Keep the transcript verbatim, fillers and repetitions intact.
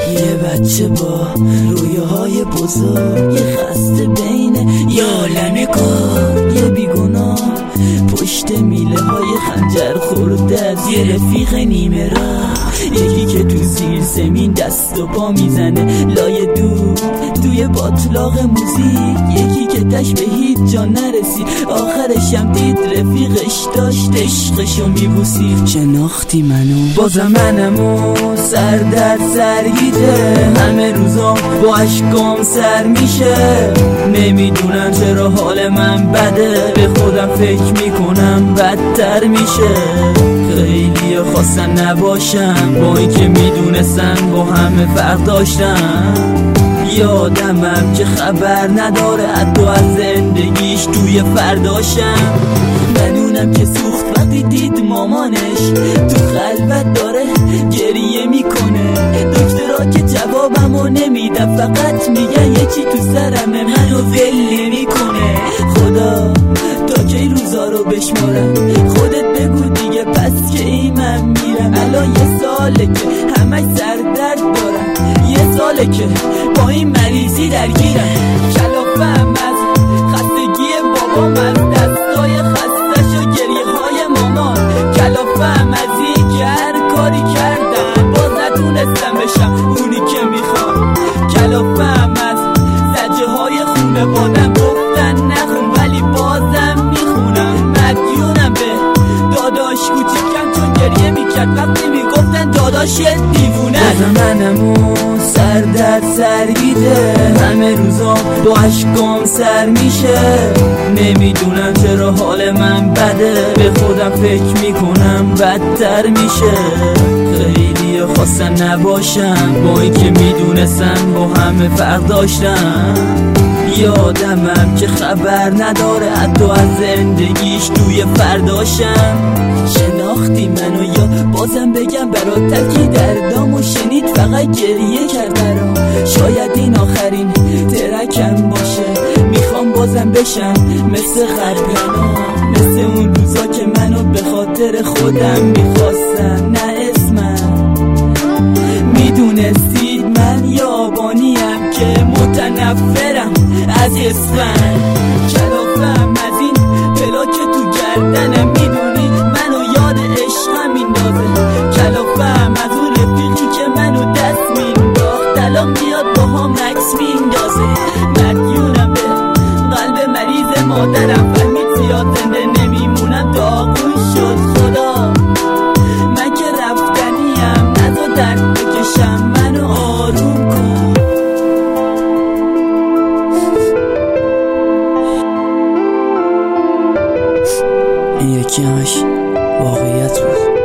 یه بچه با رویاهای بزرگ، یه خسته بین یه عالم کار، یه بیگناه پشت میله های خنجر خورده از یه رفیق نیمه راه، یکی که تو زیر زمین دست و پا میزنه لای دور توی باطلاق موزیک، یکی که تش به هیچ جا نرسید آخرش هم دید رفیقش داشت عشقشو میبوسید. شناختی منو بازم منمو سر در سرگیته، همه روزا با عشقام سر میشه، نمیدونم چرا حال من بده، به خودم فکر میکنم بدتر میشه. خیلی خواستن نباشم با این که میدونستن با همه فرق داشتم، یادمم که خبر نداره حتی از زندگیش توی فرداشم. بدونم که سوخت وقتی دید مامانش تو خلوت داره گریه میکنه، دکترها که جوابمو نمیدن فقط میگن یه چی تو سرمه منو ول نمیکنه. خدا تا کی روزا رو بشمارم، خودت بگو دیگه پس که ای من میرم. الان یه ساله که همش سر درد دارم، یه ساله که با این مریضی درگیرم، کلافم از خستگی بابام، از دستای خستش و گریه های مامان، کلافم از این که هر کاری کردم باز نتونستم بشم اونی که میخوام، کلافم از زجه های خونه بادم گفتن نخون ولی بازم میخونم، مدیونم به داداش کوچیکم چون گریه میکرد وقتی میگفتن داداش دیوونه. بازم منمو سر در سرگیده، همه روزا با عشقام سر میشه، نمیدونم چرا حال من بده، به خودم فکر میکنم بدتر میشه. خیلی خواستن نباشم با این که میدونستن با همه فرق داشتم، یادمم که خبر نداره حتی از زندگیش توی فرداشم. شناختی منو یا بازم بگم برات که دردامو شنید فقط گریه کرد برام، شاید این آخرین ترکم باشه، میخوام بازم بشم مثل قبلا، مثل اون روزا که منو به خاطر خودم میخواستن نه اسمم. میدونستید من یابانیم که متنفرم از اسفن، کلافم از این پلا که تو گردنم، میدونی منو یاد عشقم میندازه، کلافم از اون رفیقی که منو دست مینداخت الان میاد با هم عکس میندازه، مدیونم به قلب مریض مادرم، فهمید زیاد زنده نمیمونم داغون شد خدا، من که رفتنیم نزا درد بکشم منو آروم کن. این یکی همش واقعیت بود.